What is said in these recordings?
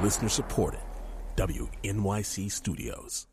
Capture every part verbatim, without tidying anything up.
Listener supported. W N Y C Studios.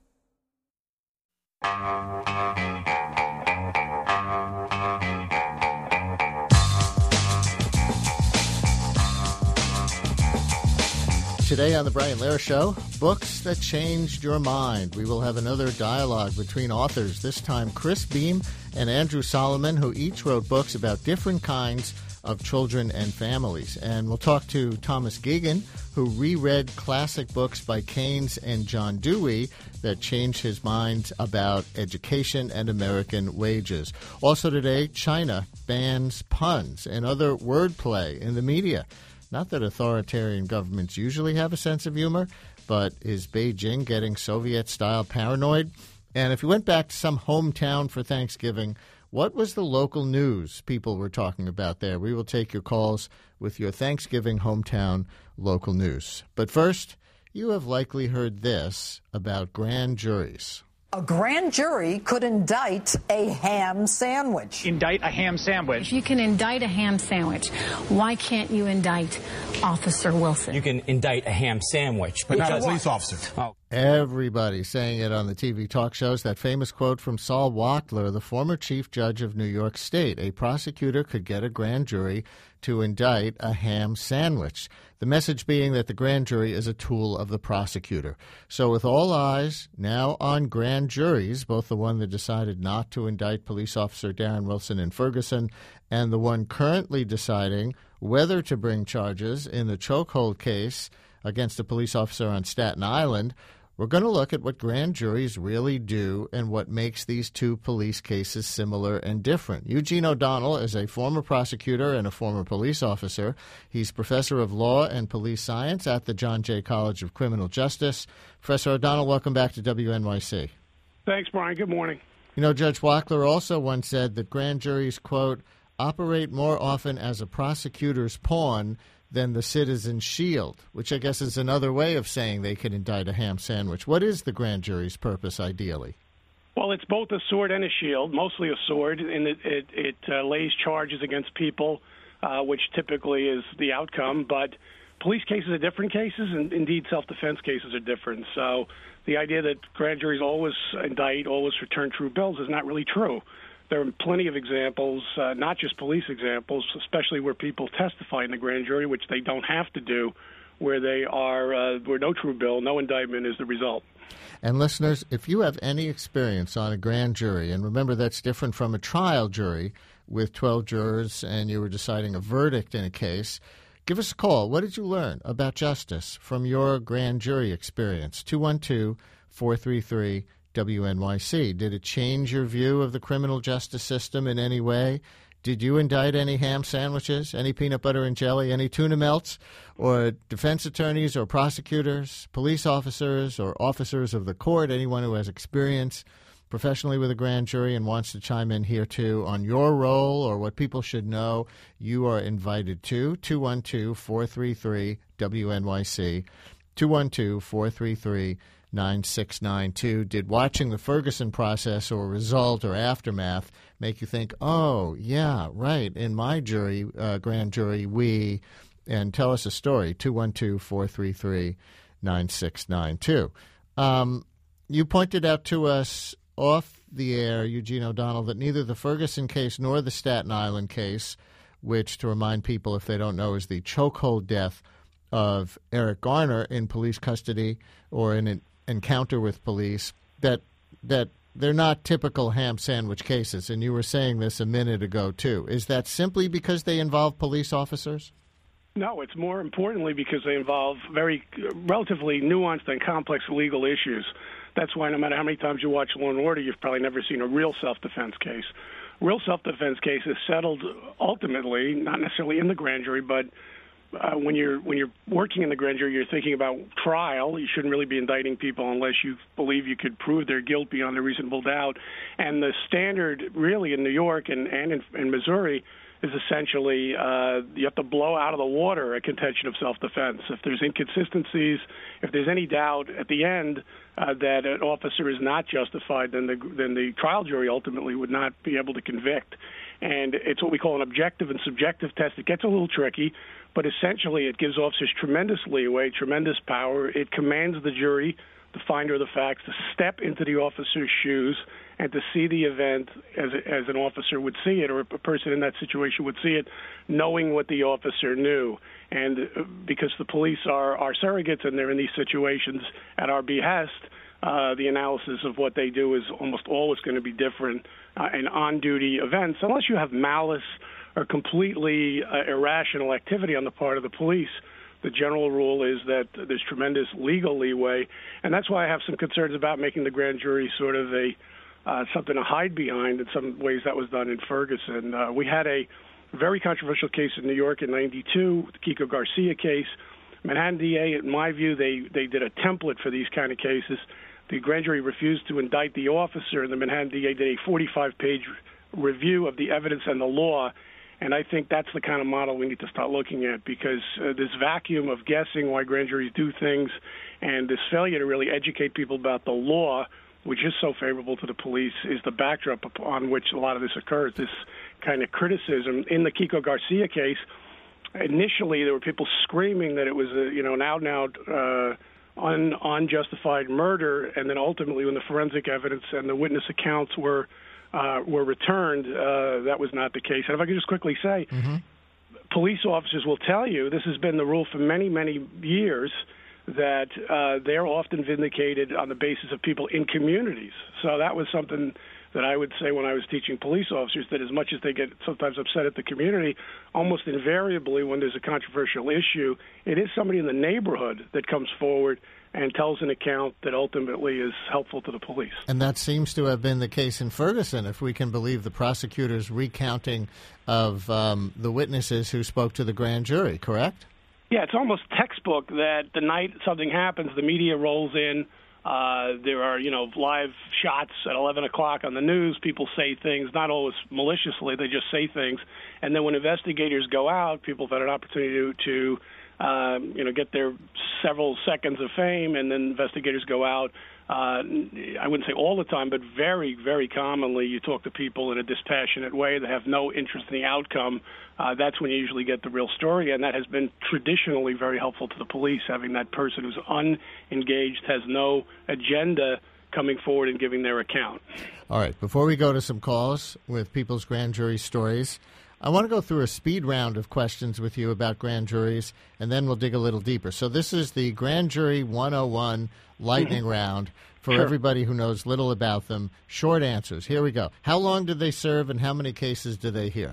Today on the Brian Lehrer Show, books that changed your mind. We will have another dialogue between authors, this time Chris Beam and Andrew Solomon, who each wrote books about different kinds of children and families. And we'll talk to Thomas Geoghegan, who reread classic books by Keynes and John Dewey that changed his mind about education and American wages. Also today, China bans puns and other wordplay in the media. Not that authoritarian governments usually have a sense of humor, but is Beijing getting Soviet-style paranoid? And if you went back to some hometown for Thanksgiving, what was the local news people were talking about there? We will take your calls with your Thanksgiving hometown local news. But first, you have likely heard this about grand juries. A grand jury could indict a ham sandwich. Indict a ham sandwich. If you can indict a ham sandwich, why can't you indict Officer Wilson? You can indict a ham sandwich, but not a police officer. Oh. Everybody saying it on the T V talk shows. That famous quote from Saul Wachtler, the former chief judge of New York State. A prosecutor could get a grand jury to indict a ham sandwich. The message being that the grand jury is a tool of the prosecutor. So with all eyes now on grand juries, both the one that decided not to indict police officer Darren Wilson in Ferguson and the one currently deciding whether to bring charges in the chokehold case against a police officer on Staten Island, we're going to look at what grand juries really do and what makes these two police cases similar and different. Eugene O'Donnell is a former prosecutor and a former police officer. He's professor of law and police science at the John Jay College of Criminal Justice. Professor O'Donnell, welcome back to W N Y C. Thanks, Brian. Good morning. You know, Judge Wachtler also once said that grand juries, quote, operate more often as a prosecutor's pawn than the citizen's shield, which I guess is another way of saying they can indict a ham sandwich. What is the grand jury's purpose, ideally? Well, it's both a sword and a shield, mostly a sword, and it, it, it uh, lays charges against people, uh, which typically is the outcome. But police cases are different cases, and indeed self-defense cases are different. So the idea that grand juries always indict, always return true bills is not really true. There are plenty of examples, uh, not just police examples, especially where people testify in the grand jury, which they don't have to do, where they are, uh, where no true bill, no indictment is the result. And listeners, if you have any experience on a grand jury, and remember that's different from a trial jury with twelve jurors and you were deciding a verdict in a case, give us a call. What did you learn about justice from your grand jury experience? two one two, four three three, W N Y C. Did it change your view of the criminal justice system in any way? Did you indict any ham sandwiches, any peanut butter and jelly, any tuna melts, or defense attorneys or prosecutors, police officers or officers of the court, anyone who has experience professionally with a grand jury and wants to chime in here too on your role or what people should know, you are invited to two one two, four three three, W N Y C, two one two, four three three, nine six nine two. Did watching the Ferguson process or result or aftermath make you think, oh, yeah, right, in my jury, uh, grand jury, we, and tell us a story, two one two, four three three, nine six nine two. Um, you pointed out to us off the air, Eugene O'Donnell, that neither the Ferguson case nor the Staten Island case, which, to remind people if they don't know, is the chokehold death of Eric Garner in police custody or in an encounter with police, that that they're not typical ham sandwich cases. And you were saying this a minute ago, too. Is that simply because they involve police officers? No, it's more importantly because they involve very uh, relatively nuanced and complex legal issues. That's why no matter how many times you watch Law and Order, you've probably never seen a real self-defense case. Real self-defense case is settled ultimately, not necessarily in the grand jury, but Uh, when you're when you're working in the grand jury, you're thinking about trial. You shouldn't really be indicting people unless you believe you could prove their guilt beyond a reasonable doubt. And the standard, really, in New York and, and in, in Missouri is essentially uh, you have to blow out of the water a contention of self-defense. If there's inconsistencies, if there's any doubt at the end uh, that an officer is not justified, then the then the trial jury ultimately would not be able to convict. And it's what we call an objective and subjective test. It gets a little tricky, but essentially it gives officers tremendous leeway, tremendous power. It commands the jury, the finder of the facts, to step into the officer's shoes and to see the event as as an officer would see it, or a person in that situation would see it, knowing what the officer knew. And because the police are our surrogates and they're in these situations at our behest, uh, the analysis of what they do is almost always going to be different uh, in on-duty events, unless you have malice or completely uh, irrational activity on the part of the police. The general rule is that there's tremendous legal leeway, and that's why I have some concerns about making the grand jury sort of a uh, something to hide behind. In some ways, that was done in Ferguson. Uh, we had a very controversial case in New York in ninety-two, the Kiko Garcia case. Manhattan D A, in my view, they, they did a template for these kind of cases. The grand jury refused to indict the officer, and the Manhattan D A did a forty-five page review of the evidence and the law. And I think that's the kind of model we need to start looking at, because uh, this vacuum of guessing why grand juries do things and this failure to really educate people about the law, which is so favorable to the police, is the backdrop upon which a lot of this occurs, this kind of criticism. In the Kiko Garcia case, initially there were people screaming that it was a, you know, an out-and-out uh, un- unjustified murder, and then ultimately when the forensic evidence and the witness accounts were Uh, were returned, uh, that was not the case. And if I could just quickly say, mm-hmm. police officers will tell you, this has been the rule for many, many years, that uh, they're often vindicated on the basis of people in communities. So that was something that I would say when I was teaching police officers, that as much as they get sometimes upset at the community, almost invariably when there's a controversial issue, it is somebody in the neighborhood that comes forward and tells an account that ultimately is helpful to the police. And that seems to have been the case in Ferguson, if we can believe the prosecutor's recounting of um, the witnesses who spoke to the grand jury, correct? Yeah, it's almost textbook that the night something happens, the media rolls in. Uh, there are, you know, live shots at eleven o'clock on the news. People say things, not always maliciously, they just say things. And then when investigators go out, people have had an opportunity to, to um, you know, get their several seconds of fame, and then investigators go out. Uh, I wouldn't say all the time, but very, very commonly you talk to people in a dispassionate way that have no interest in the outcome. Uh, that's when you usually get the real story, and that has been traditionally very helpful to the police, having that person who's unengaged, has no agenda, coming forward and giving their account. All right, before we go to some calls with people's grand jury stories, I want to go through a speed round of questions with you about grand juries, and then we'll dig a little deeper. So this is the Grand Jury one oh one lightning round for Sure. everybody who knows little about them. Short answers. Here we go. How long did they serve, and how many cases did they hear?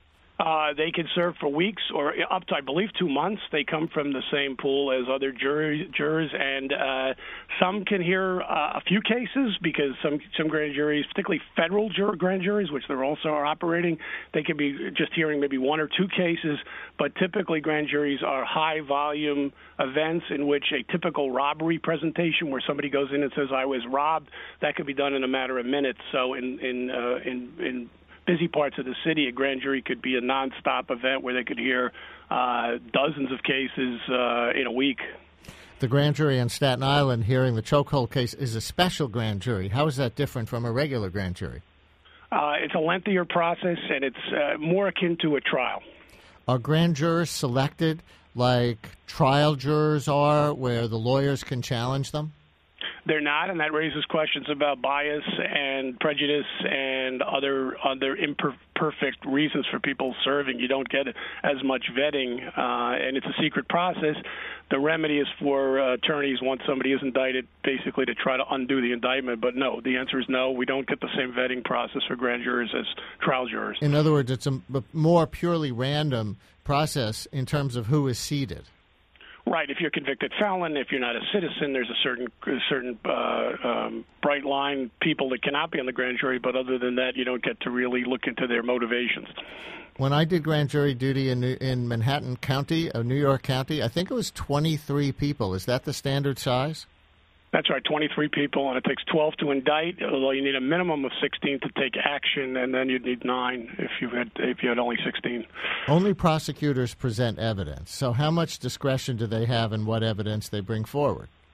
Uh, they can serve for weeks or up to, I believe, two months. They come from the same pool as other jury, jurors, and uh, some can hear uh, a few cases because some some grand juries, particularly federal jur- grand juries, which they're also are operating, they can be just hearing maybe one or two cases. But typically, grand juries are high-volume events in which a typical robbery presentation, where somebody goes in and says, "I was robbed," that could be done in a matter of minutes. So in in uh, in, in busy parts of the city, a grand jury could be a nonstop event where they could hear uh, dozens of cases uh, in a week. The grand jury on Staten Island hearing the chokehold case is a special grand jury. How is that different from a regular grand jury? Uh, it's a lengthier process, and it's uh, more akin to a trial. Are grand jurors selected like trial jurors are, where the lawyers can challenge them? They're not, and that raises questions about bias and prejudice and other other imperfect reasons for people serving. You don't get as much vetting, uh, and it's a secret process. The remedy is for uh, attorneys, once somebody is indicted, basically to try to undo the indictment. But no, the answer is no. We don't get the same vetting process for grand jurors as trial jurors. In other words, it's a more purely random process in terms of who is seated. Right. If you're a convicted felon, if you're not a citizen, there's a certain a certain uh, um, bright line people that cannot be on the grand jury. But other than that, you don't get to really look into their motivations. When I did grand jury duty in in Manhattan County, of New York County, I think it was twenty-three people. Is that the standard size? That's right, twenty-three people, and it takes twelve to indict, although you need a minimum of sixteen to take action, and then you'd need nine if you had if you had only sixteen. Only prosecutors present evidence. So how much discretion do they have in what evidence they bring forward?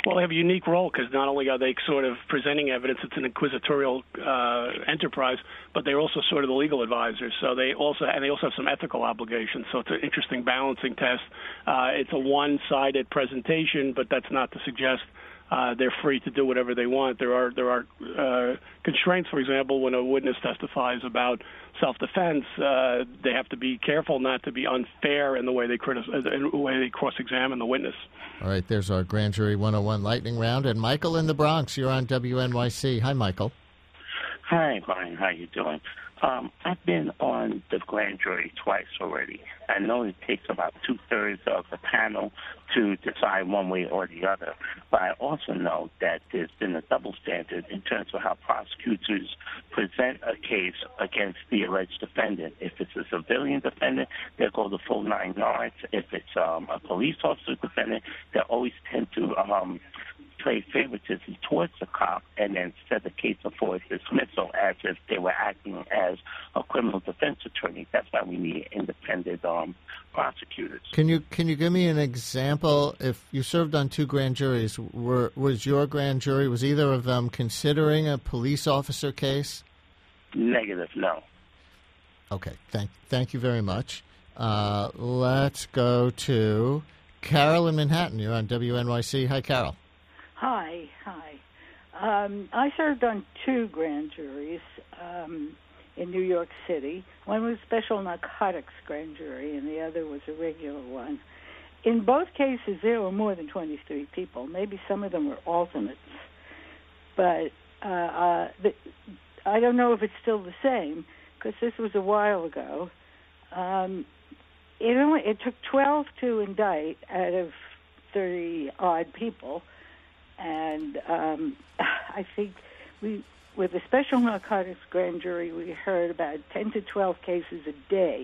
Well, they have a unique role because not only are they sort of presenting evidence, it's an inquisitorial uh, enterprise, but they're also sort of the legal advisors. So they also and they also have some ethical obligations. So it's an interesting balancing test. Uh, it's a one-sided presentation, but that's not to suggest Uh, they're free to do whatever they want. There are there are uh, constraints. For example, when a witness testifies about self-defense, uh, they have to be careful not to be unfair in the way they criticize, in the way they cross-examine the witness. All right, there's our Grand Jury one oh one lightning round. And Michael in the Bronx, you're on W N Y C. Hi, Michael. Hi, Brian. How you doing? Um, I've been on the grand jury twice already. I know it takes about two-thirds of the panel to decide one way or the other, but I also know that there's been a double standard in terms of how prosecutors present a case against the alleged defendant. If it's a civilian defendant, they'll go the full nine yards. If it's um, a police officer defendant, they always tend to um, play favoritism towards the cop and then set the case up for dismissal as if they were acting as a criminal defense attorney. That's why we need independent um, prosecutors. Can you can you give me an example? If you served on two grand juries, were, was your grand jury, was either of them considering a police officer case? Negative, no. Okay, thank, thank you very much. Uh, let's go to Carol in Manhattan. You're on W N Y C. Hi, Carol. Hi, hi. Um, I served on two grand juries um, in New York City. One was special narcotics grand jury, and the other was a regular one. In both cases, there were more than twenty-three people. Maybe some of them were alternates. But uh, uh, the, I don't know if it's still the same, because this was a while ago. Um, it, only, it took twelve to indict out of thirty-odd people. And um, I think we, with the special narcotics grand jury, we heard about ten to twelve cases a day.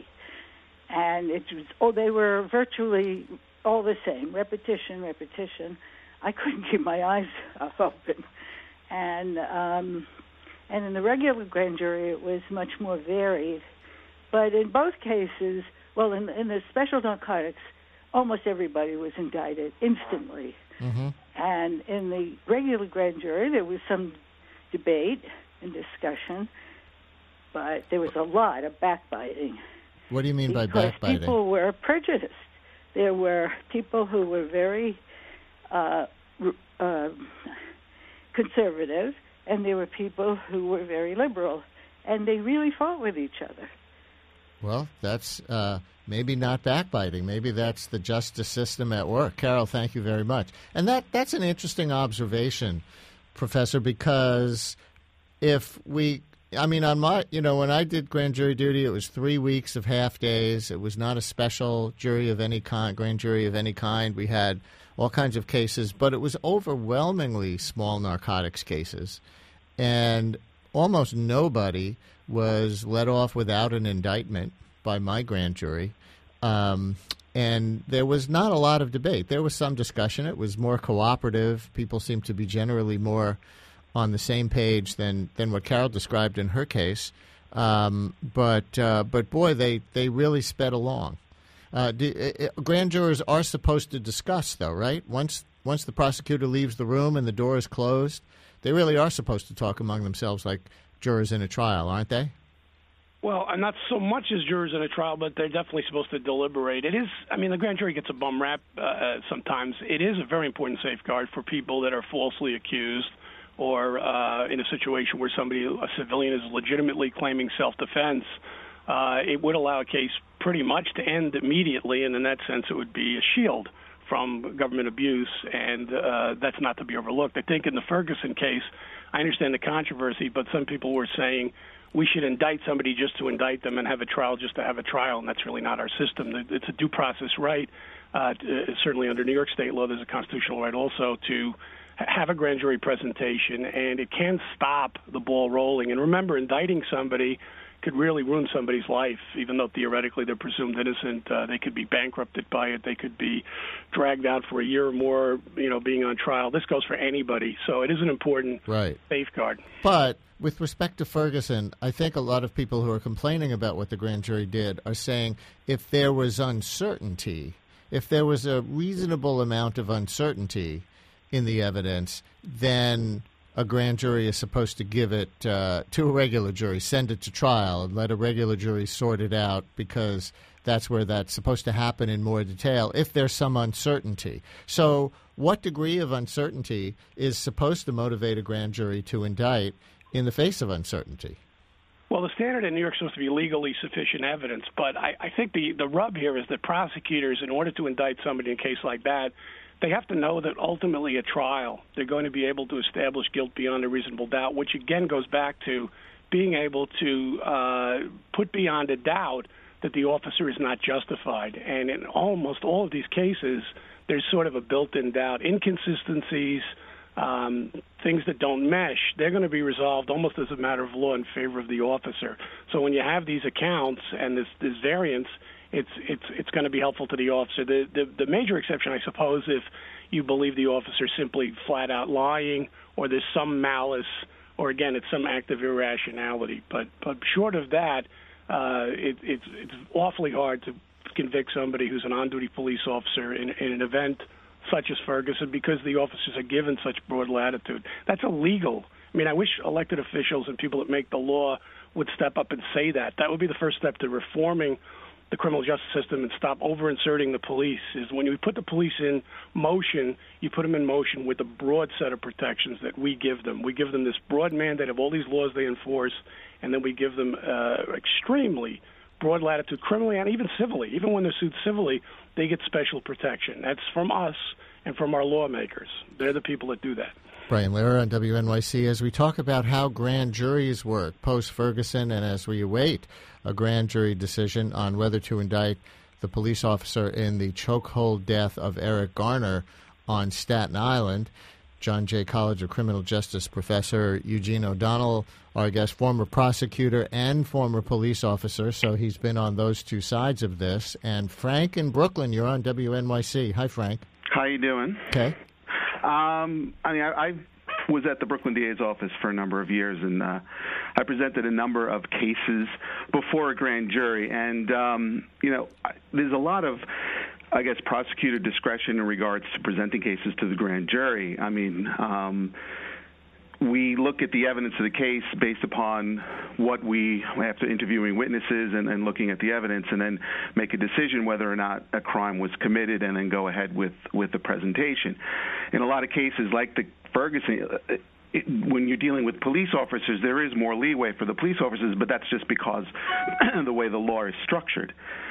And it was, oh, they were virtually all the same, repetition, repetition. I couldn't keep my eyes open. And um, and in the regular grand jury, it was much more varied. But in both cases, well, in, in the special narcotics, almost everybody was indicted instantly. Mm-hmm. And in the regular grand jury, there was some debate and discussion, but there was a lot of backbiting. What do you mean by because backbiting? People were prejudiced. There were people who were very uh, uh, conservative, and there were people who were very liberal, and they really fought with each other. Well, that's uh, maybe not backbiting. Maybe that's the justice system at work. Carol, thank you very much. And that that's an interesting observation, Professor, because if we, I mean, on my, you know, when I did grand jury duty, it was three weeks of half days. It was not a special jury of any kind, grand jury of any kind. We had all kinds of cases, but it was overwhelmingly small narcotics cases. And almost nobody was let off without an indictment by my grand jury. Um, and there was not a lot of debate. There was some discussion. It was more cooperative. People seemed to be generally more on the same page than, than what Carol described in her case. Um, but, uh, but boy, they, they really sped along. Uh, do, uh, grand jurors are supposed to discuss, though, right? Once, once the prosecutor leaves the room and the door is closed, they really are supposed to talk among themselves like jurors in a trial, aren't they? Well, not so much as jurors in a trial, but they're definitely supposed to deliberate. It is, I mean, the grand jury gets a bum rap uh, sometimes. It is a very important safeguard for people that are falsely accused or uh, in a situation where somebody, a civilian, is legitimately claiming self-defense. Uh, it would allow a case pretty much to end immediately, and in that sense it would be a shield from government abuse, and uh, that's not to be overlooked. I think in the Ferguson case, I understand the controversy, but some people were saying we should indict somebody just to indict them and have a trial just to have a trial, and that's really not our system. It's a due process right. Uh, certainly under New York state law, there's a constitutional right also to have a grand jury presentation, and it can stop the ball rolling. And remember, indicting somebody could really ruin somebody's life, even though theoretically they're presumed innocent. Uh, they could be bankrupted by it. They could be dragged out for a year or more, you know, being on trial. This goes for anybody. So it is an important right. safeguard. But with respect to Ferguson, I think a lot of people who are complaining about what the grand jury did are saying if there was uncertainty, if there was a reasonable amount of uncertainty, in the evidence, then a grand jury is supposed to give it uh, to a regular jury, send it to trial, and let a regular jury sort it out, because that's where that's supposed to happen in more detail if there's some uncertainty. So what degree of uncertainty is supposed to motivate a grand jury to indict in the face of uncertainty? Well, the standard in New York is supposed to be legally sufficient evidence, but I, I think the, the rub here is that prosecutors, in order to indict somebody in a case like that, they have to know that ultimately at trial they're going to be able to establish guilt beyond a reasonable doubt, which again goes back to being able to uh, put beyond a doubt that the officer is not justified. And in almost all of these cases, there's sort of a built-in doubt. Inconsistencies, um, things that don't mesh, they're going to be resolved almost as a matter of law in favor of the officer. So when you have these accounts and this, this variance, it's it's it's going to be helpful to the officer. The, the the major exception, I suppose, if you believe the officer simply flat out lying, or there's some malice, or again, it's some act of irrationality. But but short of that, uh, it, it's it's awfully hard to convict somebody who's an on-duty police officer in, in an event such as Ferguson, because the officers are given such broad latitude. That's illegal. I mean, I wish elected officials and people that make the law would step up and say that. That would be the first step to reforming the criminal justice system and stop over-inserting the police. Is when you put the police in motion, you put them in motion with a broad set of protections that we give them. We give them this broad mandate of all these laws they enforce, and then we give them uh, extremely broad latitude criminally and even civilly. Even when they're sued civilly, they get special protection. That's from us and from our lawmakers. They're the people that do that. Brian Lehrer on W N Y C. As we talk about how grand juries work post-Ferguson, and as we await a grand jury decision on whether to indict the police officer in the chokehold death of Eric Garner on Staten Island, John Jay College of Criminal Justice professor Eugene O'Donnell, our guest, former prosecutor and former police officer, so he's been on those two sides of this. And Frank in Brooklyn, you're on W N Y C. Hi, Frank. How you doing? Okay. Um, I mean, I, I was at the Brooklyn D A's office for a number of years, and uh, I presented a number of cases before a grand jury. And, um, you know, there's a lot of, I guess, prosecutor discretion in regards to presenting cases to the grand jury. I mean, um, we look at the evidence of the case based upon what we, after interviewing witnesses and, and looking at the evidence, and then make a decision whether or not a crime was committed, and then go ahead with, with the presentation. In a lot of cases, like the Ferguson, it, when you're dealing with police officers, there is more leeway for the police officers, but that's just because the way the law is structured.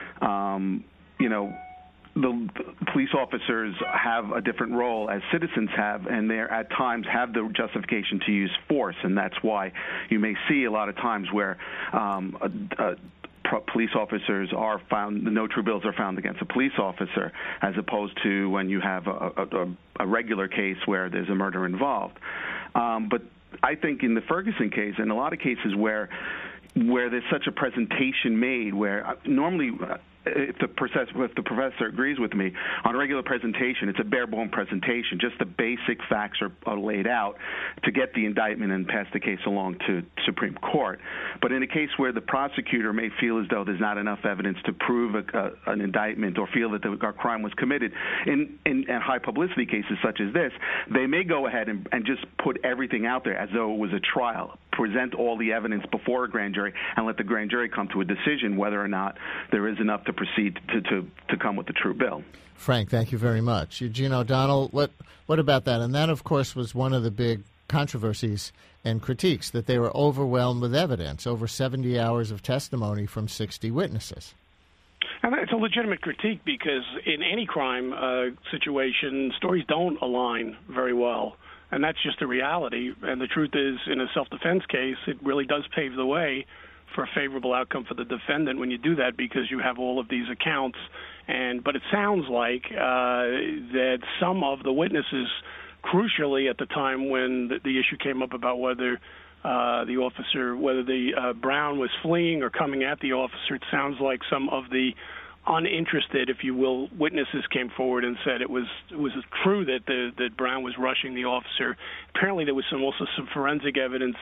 Um, you know, the police officers have a different role as citizens have, and they at times have the justification to use force, and that's why you may see a lot of times where um, a, a police officers are found, no true bills are found against a police officer, as opposed to when you have a, a, a regular case where there's a murder involved. Um, but I think in the Ferguson case, and a lot of cases where where there's such a presentation made, where normally uh, if the professor, if the professor agrees with me, on a regular presentation, it's a bare-bone presentation. Just the basic facts are, are laid out to get the indictment and pass the case along to Supreme Court. But in a case where the prosecutor may feel as though there's not enough evidence to prove a, a, an indictment, or feel that the a crime was committed, in, in, in high-publicity cases such as this, they may go ahead and, and just put everything out there as though it was a trial, present all the evidence before a grand jury, and let the grand jury come to a decision whether or not there is enough to proceed to, to, to come with the true bill. Frank, thank you very much. Eugene O'Donnell, what what about that? And that, of course, was one of the big controversies and critiques, that they were overwhelmed with evidence, over seventy hours of testimony from sixty witnesses. And it's a legitimate critique, because in any crime uh, situation, stories don't align very well. And that's just a reality. And the truth is, in a self-defense case, it really does pave the way for a favorable outcome for the defendant when you do that, because you have all of these accounts. And but it sounds like uh, that some of the witnesses, crucially at the time when the, the issue came up about whether uh, the officer, whether the uh, Brown was fleeing or coming at the officer, it sounds like some of the uninterested, if you will, witnesses came forward and said it was it was true that the, that Brown was rushing the officer. Apparently, there was some also some forensic evidence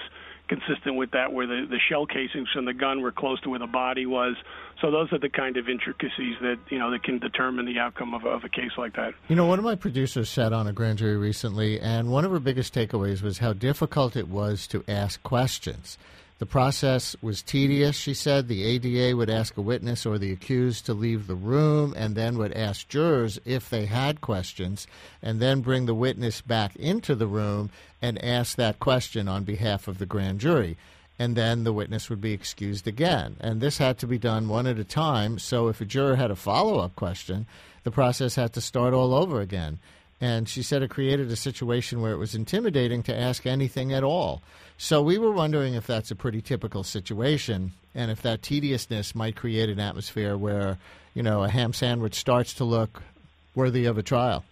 consistent with that, where the, the shell casings from the gun were close to where the body was. So those are the kind of intricacies that, you know, that can determine the outcome of, of a case like that. You know, one of my producers sat on a grand jury recently, and one of her biggest takeaways was how difficult it was to ask questions. The process was tedious, she said. The A D A would ask a witness or the accused to leave the room and then would ask jurors if they had questions and then bring the witness back into the room and ask that question on behalf of the grand jury. And then the witness would be excused again. And this had to be done one at a time, so if a juror had a follow-up question, the process had to start all over again. And she said it created a situation where it was intimidating to ask anything at all. So we were wondering if that's a pretty typical situation and if that tediousness might create an atmosphere where, you know, a ham sandwich starts to look worthy of a trial.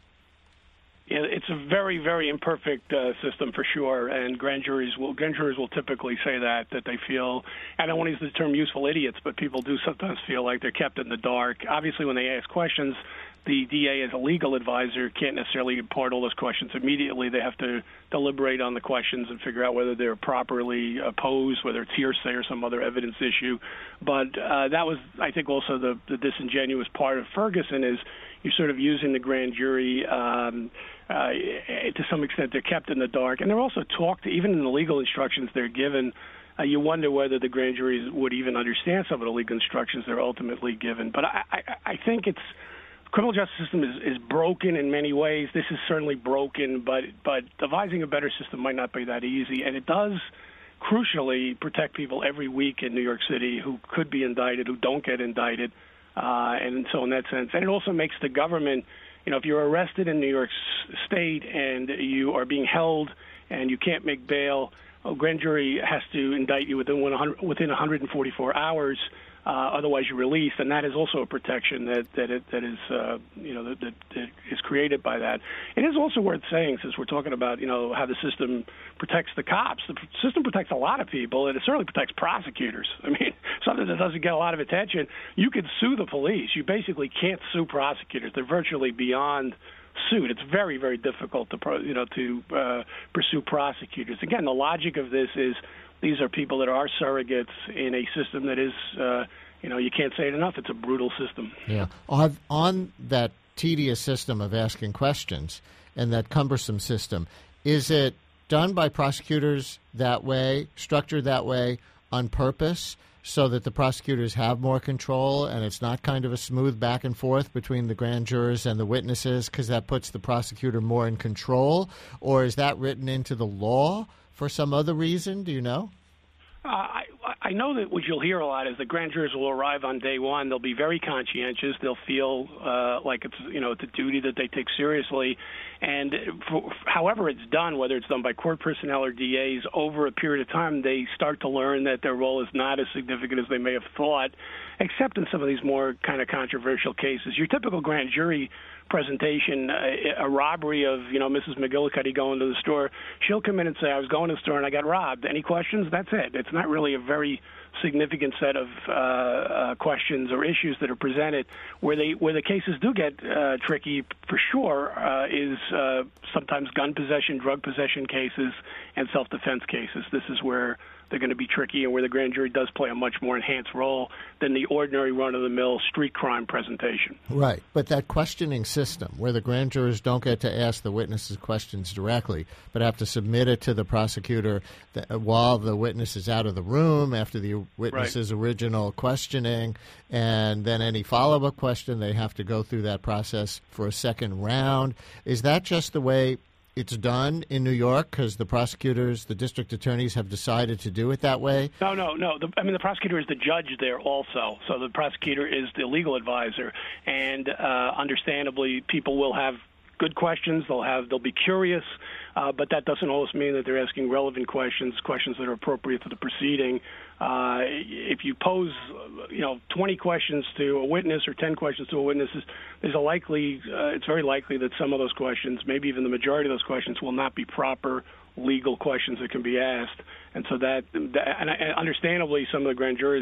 Yeah, it's a very, very imperfect uh, system for sure, and grand juries will grand jurors will typically say that that they feel. I don't want to use the term "useful idiots," but people do sometimes feel like they're kept in the dark. Obviously, when they ask questions, the D A, as a legal advisor, can't necessarily impart all those questions immediately. They have to deliberate on the questions and figure out whether they're properly posed, whether it's hearsay or some other evidence issue. But uh, that was, I think, also the, the disingenuous part of Ferguson is you're sort of using the grand jury. Um, uh, to some extent, they're kept in the dark. And they're also talked to, even in the legal instructions they're given, Uh, you wonder whether the grand juries would even understand some of the legal instructions they're ultimately given. But I, I, I think it's criminal justice system is, is broken in many ways. This is certainly broken, but but devising a better system might not be that easy. And it does crucially protect people every week in New York City who could be indicted, who don't get indicted. Uh, and so in that sense, and it also makes the government, you know, if you're arrested in New York State and you are being held and you can't make bail, a grand jury has to indict you within one hundred, within one hundred forty-four hours. Uh, otherwise, you're released, and that is also a protection that that it, that is uh, you know that, that, that is created by that. It is also worth saying, since we're talking about you know how the system protects the cops, the system protects a lot of people, and it certainly protects prosecutors. I mean, something that doesn't get a lot of attention. You could sue the police. You basically can't sue prosecutors. They're virtually beyond suit. It's very, very difficult to you know to uh, pursue prosecutors. Again, the logic of this is these are people that are surrogates in a system that is, uh, you know, you can't say it enough. It's a brutal system. Yeah. On, on that tedious system of asking questions and that cumbersome system, is it done by prosecutors that way, structured that way on purpose, so that the prosecutors have more control and it's not kind of a smooth back and forth between the grand jurors and the witnesses because that puts the prosecutor more in control? Or is that written into the law for some other reason? Do you know? Uh, I, I know that what you'll hear a lot is the grand jurors will arrive on day one. They'll be very conscientious. They'll feel uh, like it's you know it's a duty that they take seriously. And for, however it's done, whether it's done by court personnel or D As, over a period of time, they start to learn that their role is not as significant as they may have thought, except in some of these more kind of controversial cases. Your typical grand jury presentation, a, a robbery of, you know, Missus McGillicuddy going to the store, she'll come in and say, I was going to the store and I got robbed. Any questions? That's it. It's not really a very significant set of uh, uh, questions or issues that are presented. Where they where the cases do get uh, tricky, for sure, uh, is uh, sometimes gun possession, drug possession cases, and self-defense cases. This is where they're going to be tricky and where the grand jury does play a much more enhanced role than the ordinary run-of-the-mill street crime presentation. Right. But that questioning system where the grand jurors don't get to ask the witnesses questions directly but have to submit it to the prosecutor while the witness is out of the room after the witness's right. original questioning, and then any follow-up question, they have to go through that process for a second round. Is that just the way it's done in New York because the prosecutors, the district attorneys have decided to do it that way? No, no, no. The, I mean, the prosecutor is the judge there also. So the prosecutor is the legal advisor. And uh, understandably, people will have good questions. They'll have, they'll be curious. Uh, but that doesn't always mean that they're asking relevant questions, questions that are appropriate to the proceeding. Uh, if you pose, you know, twenty questions to a witness or ten questions to a witness, there's a likely, uh, it's very likely that some of those questions, maybe even the majority of those questions, will not be proper legal questions that can be asked. And so that, that and understandably, some of the grand jurors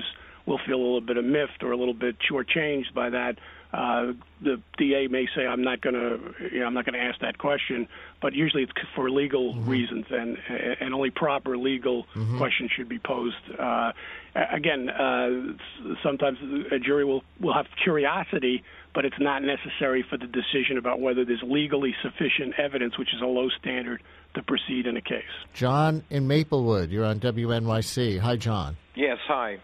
will feel a little bit miffed or a little bit shortchanged by that. Uh, the D A may say, "I'm not going to, you know, I'm not going to ask that question," but usually it's for legal mm-hmm. reasons, and and only proper legal mm-hmm. questions should be posed. Uh, again, uh, sometimes a jury will will have curiosity, but it's not necessary for the decision about whether there's legally sufficient evidence, which is a low standard, to proceed in a case. John in Maplewood, you're on W N Y C. Hi, John. Yes, hi.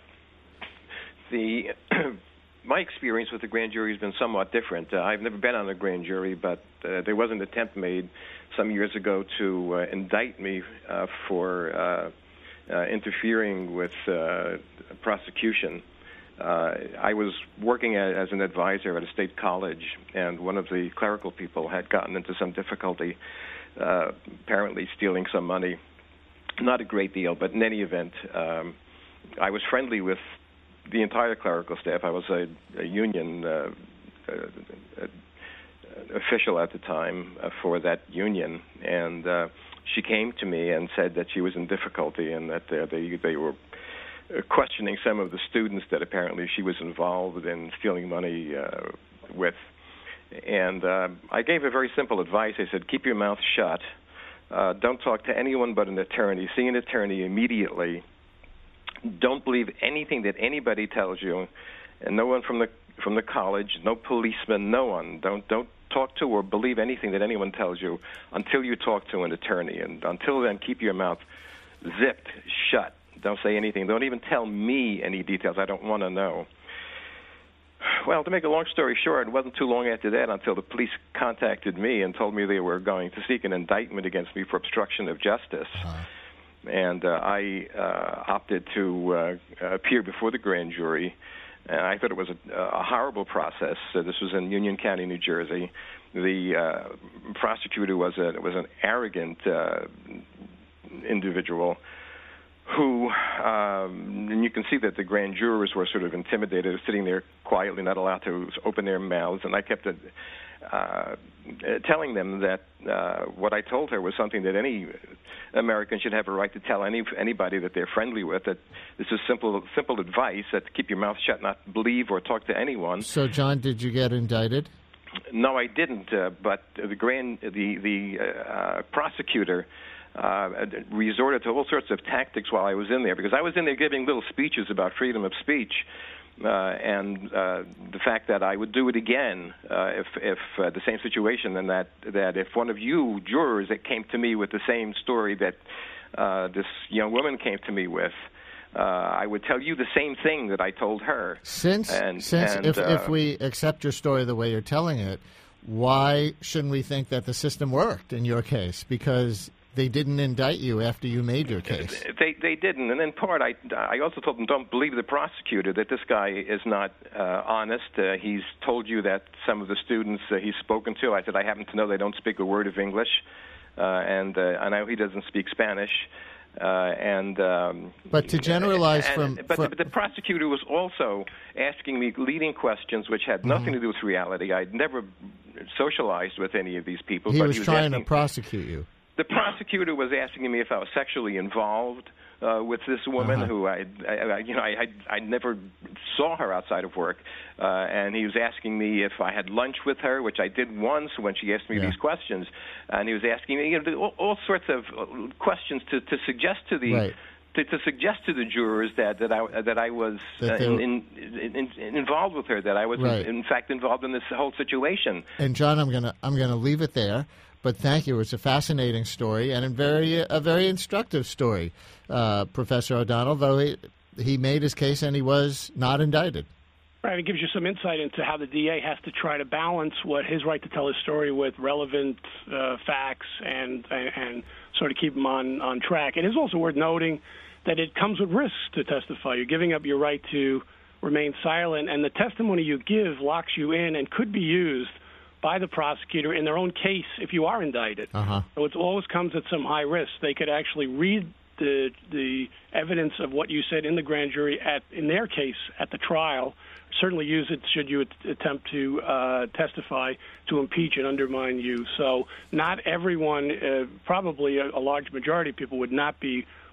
The my experience with the grand jury has been somewhat different. Uh, I've never been on a grand jury, but uh, there was an attempt made some years ago to uh, indict me uh, for uh, uh, interfering with uh, prosecution. Uh, I was working a, as an advisor at a state college, and one of the clerical people had gotten into some difficulty, uh, apparently stealing some money. Not a great deal, but in any event, um, I was friendly with the entire clerical staff. I was a, a union uh, uh, official at the time uh, for that union, and uh, she came to me and said that she was in difficulty and that uh, they they were questioning some of the students that apparently she was involved in stealing money uh, with. And uh, I gave her very simple advice. I said, keep your mouth shut. Uh, don't talk to anyone but an attorney. See an attorney immediately. Don't believe anything that anybody tells you, and no one from the from the college, no policeman, no one. Don't don't talk to or believe anything that anyone tells you until you talk to an attorney. And until then, keep your mouth zipped shut. Don't say anything. Don't even tell me any details. I don't want to know. Well, to make a long story short, it wasn't too long after that until the police contacted me and told me they were going to seek an indictment against me for obstruction of justice. Uh-huh. And uh, I uh, opted to uh, appear before the grand jury. And I thought it was a, a horrible process. Uh, this was in Union County, New Jersey. The uh, prosecutor was a was an arrogant uh, individual who, um, and you can see that the grand jurors were sort of intimidated, sitting there quietly, not allowed to open their mouths. And I kept it, uh, telling them that uh, what I told her was something that any American should have a right to tell any anybody that they're friendly with, that this is simple simple advice, that to keep your mouth shut, not believe or talk to anyone. So, John, did you get indicted? No, I didn't, uh, but the grand, the, the uh, prosecutor Uh, resorted to all sorts of tactics while I was in there, because I was in there giving little speeches about freedom of speech uh, and uh, the fact that I would do it again uh, if, if uh, the same situation, and that, that if one of you jurors that came to me with the same story that uh, this young woman came to me with, uh, I would tell you the same thing that I told her. Since, and, since and, if, uh, if we accept your story the way you're telling it, why shouldn't we think that the system worked in your case? Because they didn't indict you after you made your case. They they didn't, and in part, I I also told them, don't believe the prosecutor, that this guy is not uh, honest. Uh, he's told you that some of the students uh, he's spoken to, I said, I happen to know they don't speak a word of English, uh, and uh, I know he doesn't speak Spanish. Uh, and um, but to generalize and, from, but from the, the prosecutor was also asking me leading questions which had nothing mm-hmm. to do with reality. I'd never socialized with any of these people. He but was he was trying asking, to prosecute you. The prosecutor was asking me if I was sexually involved uh, with this woman, uh-huh. who I, I, you know, I, I, I never saw her outside of work, uh, and he was asking me if I had lunch with her, which I did once when she asked me yeah. these questions, and he was asking me, you know, all, all sorts of questions to, to suggest to the. Right. To, to suggest to the jurors that that I that I was uh, in, in, in, involved with her, that I was right. in, in fact involved in this whole situation. And John, I'm gonna I'm gonna leave it there. But thank you. It's a fascinating story and a very a very instructive story, uh, Professor O'Donnell. Though he he made his case and he was not indicted. Right. It gives you some insight into how the D A has to try to balance what his right to tell his story with relevant uh, facts and, and and sort of keep him on on track. It is also worth noting that it comes with risks to testify. You're giving up your right to remain silent, and the testimony you give locks you in and could be used by the prosecutor in their own case if you are indicted. Uh-huh. So it always comes at some high risk. They could actually read the the evidence of what you said in the grand jury at in their case at the trial, certainly use it should you attempt to uh, testify to impeach and undermine you. So not everyone, uh, probably a, a large majority of people would not be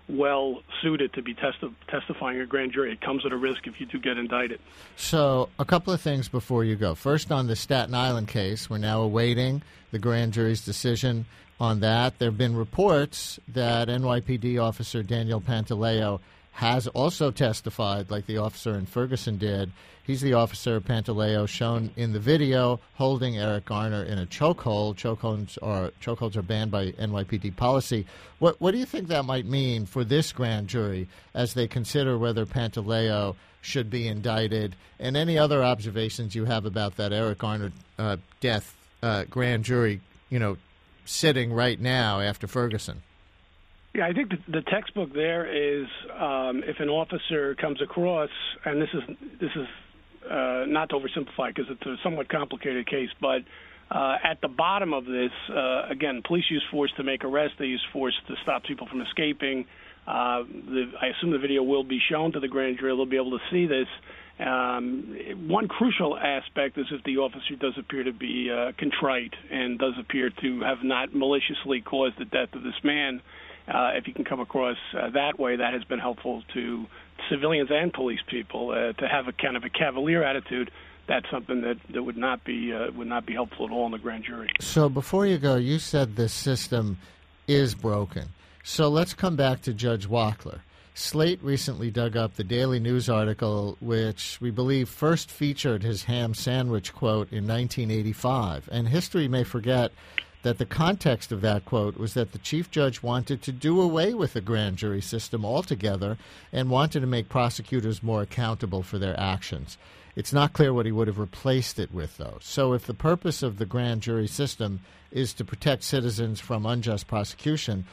well suited to be testi- testifying at a grand jury. It comes at a risk if you do get indicted. So a couple of things before you go. First, on the Staten Island case, we're now awaiting the grand jury's decision on that. There have been reports that N Y P D officer Daniel Pantaleo has also testified like the officer in Ferguson did. He's the officer, Pantaleo, shown in the video holding Eric Garner in a chokehold. Chokeholds are, chokeholds are banned by N Y P D policy. What, what do you think that might mean for this grand jury as they consider whether Pantaleo should be indicted? And any other observations you have about that Eric Garner uh, death uh, grand jury, you know, sitting right now after Ferguson? Yeah, I think the, the textbook there is um, if an officer comes across, and this is this is uh, not to oversimplify because it's a somewhat complicated case, but uh, at the bottom of this, uh, again, police use force to make arrests. They use force to stop people from escaping. Uh, the, I assume the video will be shown to the grand jury. They'll be able to see this. Um, one crucial aspect is if the officer does appear to be uh, contrite and does appear to have not maliciously caused the death of this man. Uh, if you can come across uh, that way, that has been helpful to civilians and police people. Uh, to have a kind of a cavalier attitude, that's something that, that would not be uh, would not be helpful at all in the grand jury. So before you go, you said this system is broken. So let's come back to Judge Wachtler. Slate recently dug up the Daily News article, which we believe first featured his ham sandwich quote in nineteen eighty-five. And history may forget that the context of that quote was that the chief judge wanted to do away with the grand jury system altogether and wanted to make prosecutors more accountable for their actions. It's not clear what he would have replaced it with, though. So if the purpose of the grand jury system is to protect citizens from unjust prosecution,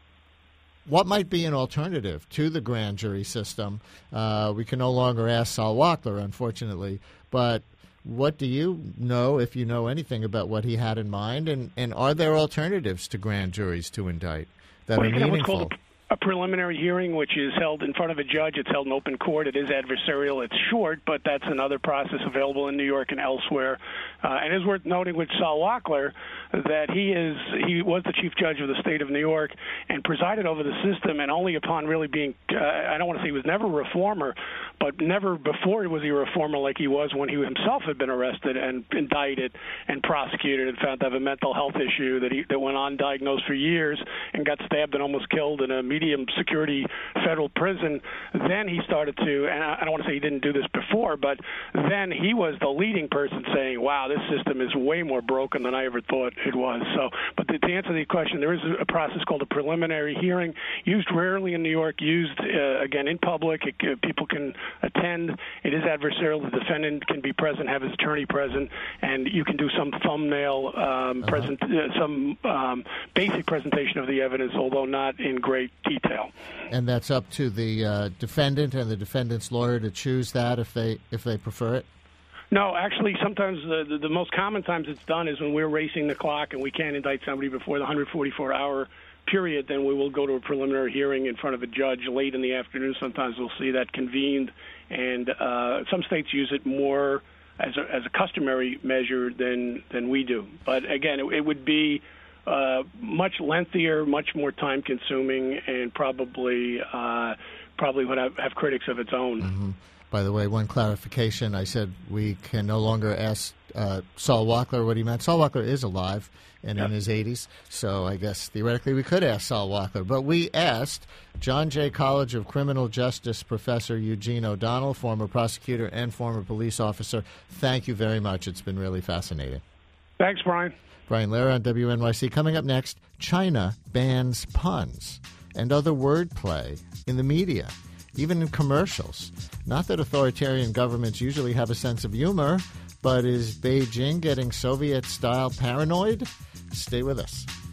what might be an alternative to the grand jury system? Uh, we can no longer ask Sol Wachtler, unfortunately, but what do you know, if you know anything about what he had in mind, and, and are there alternatives to grand juries to indict that well, are you can meaningful? Have what's called a, a preliminary hearing, which is held in front of a judge. It's held in open court. It is adversarial. It's short, but that's another process available in New York and elsewhere. Uh, and it is worth noting with Sol Wachtler that he is he was the chief judge of the state of New York and presided over the system, and only upon really being, uh, I don't want to say he was never a reformer, but never before was he a reformer like he was when he himself had been arrested and indicted and prosecuted and found to have a mental health issue that he that went undiagnosed for years and got stabbed and almost killed in a medium security federal prison. Then he started to, and I don't want to say he didn't do this before, but then he was the leading person saying, wow, this system is way more broken than I ever thought it was. So, but to, to answer the question, there is a process called a preliminary hearing, used rarely in New York, used, uh, again, in public. It, uh, people can attend. It is adversarial. The defendant can be present, have his attorney present, and you can do some thumbnail um, uh-huh. present, uh, some um, basic presentation of the evidence, although not in great detail. And that's up to the uh, defendant and the defendant's lawyer to choose that if they if they prefer it? No, actually, sometimes the, the, the most common times it's done is when we're racing the clock and we can't indict somebody before the one hundred forty-four hour period, then we will go to a preliminary hearing in front of a judge late in the afternoon. Sometimes we'll see that convened, and uh, some states use it more as a, as a customary measure than, than we do. But, again, it, it would be uh, much lengthier, much more time-consuming, and probably uh, probably would have, have critics of its own. Mm-hmm. By the way, one clarification, I said we can no longer ask uh, Sol Wachtler what he meant. Sol Wachtler is alive and yep. in his eighties, so I guess theoretically we could ask Sol Wachtler. But we asked John Jay College of Criminal Justice professor Eugene O'Donnell, former prosecutor and former police officer. Thank you very much. It's been really fascinating. Thanks, Brian. Brian Lehrer on W N Y C. Coming up next, China bans puns and other wordplay in the media, even in commercials. Not that authoritarian governments usually have a sense of humor, but is Beijing getting Soviet-style paranoid? Stay with us.